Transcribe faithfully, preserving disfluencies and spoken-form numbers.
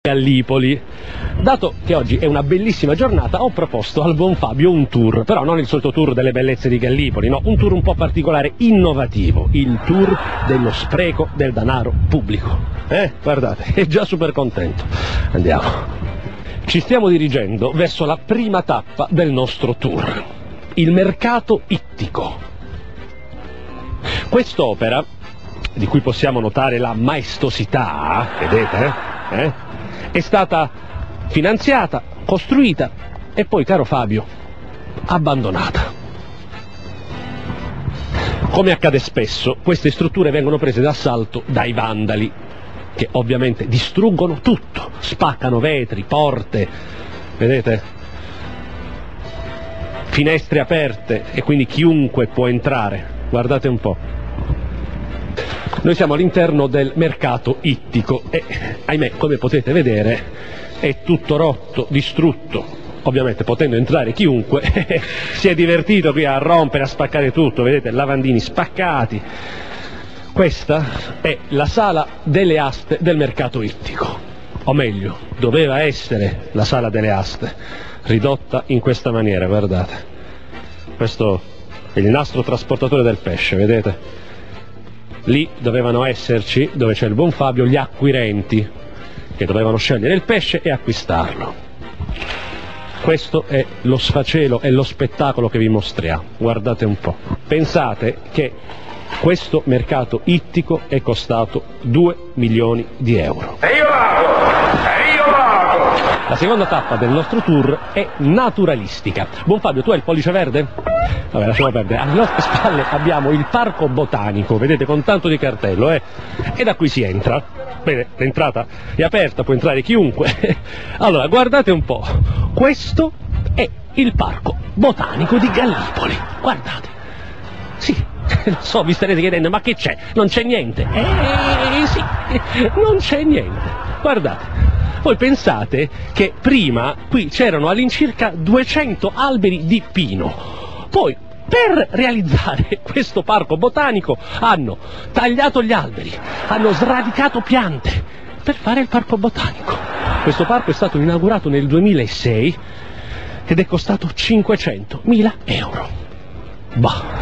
Gallipoli. Dato che oggi è una bellissima giornata, ho proposto al buon Fabio un tour, però non il solito tour delle bellezze di Gallipoli, no, un tour un po' particolare, innovativo, il tour dello spreco del denaro pubblico. Eh, guardate, è già super contento. Andiamo. Ci stiamo dirigendo verso la prima tappa del nostro tour, il mercato ittico. Quest'opera, di cui possiamo notare la maestosità, vedete, eh? eh? È stata finanziata, costruita e poi, caro Fabio, abbandonata. Come accade spesso, queste strutture vengono prese d'assalto dai vandali, che ovviamente distruggono tutto, spaccano vetri, porte, vedete? Finestre aperte e quindi chiunque può entrare. Guardate un po'. Noi siamo all'interno del mercato ittico e, ahimè, come potete vedere, è tutto rotto, distrutto. Ovviamente, potendo entrare chiunque, si è divertito qui a rompere, a spaccare tutto, vedete, lavandini spaccati. Questa è la sala delle aste del mercato ittico, o meglio, doveva essere la sala delle aste, ridotta in questa maniera, guardate. Questo è il nastro trasportatore del pesce, vedete? Lì dovevano esserci, dove c'è il buon Fabio, gli acquirenti, che dovevano scegliere il pesce e acquistarlo. Questo è lo sfacelo e lo spettacolo che vi mostriamo, guardate un po'. Pensate che questo mercato ittico è costato due milioni di euro. E io vado! E io vado! La seconda tappa del nostro tour è naturalistica. Buon Fabio, tu hai il pollice verde? Vabbè, lasciamo perdere. Alle nostre spalle abbiamo il parco botanico, vedete, con tanto di cartello, eh? E da qui si entra. Bene, l'entrata è aperta, può entrare chiunque. Allora, guardate un po'. Questo è il parco botanico di Gallipoli. Guardate. Sì, lo so, vi starete chiedendo, ma che c'è? Non c'è niente. Eh, sì, non c'è niente. Guardate. Voi pensate che prima qui c'erano all'incirca duecento alberi di pino. Poi, per realizzare questo parco botanico, hanno tagliato gli alberi, hanno sradicato piante per fare il parco botanico. Questo parco è stato inaugurato nel duemilasei ed è costato cinquecentomila euro. Bah!